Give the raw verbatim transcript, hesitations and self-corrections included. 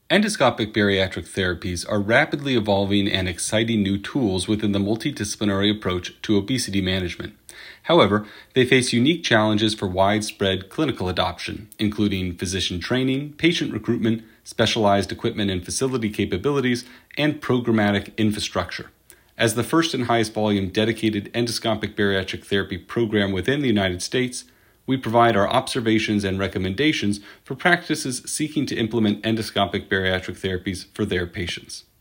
Endoscopic bariatric therapies are rapidly evolving and exciting new tools within the multidisciplinary approach to obesity management. However, they face unique challenges for widespread clinical adoption, including physician training, patient recruitment, specialized equipment and facility capabilities, and programmatic infrastructure. As the first and highest volume dedicated endoscopic bariatric therapy program within the United States, we provide our observations and recommendations for practices seeking to implement endoscopic bariatric therapies for their patients.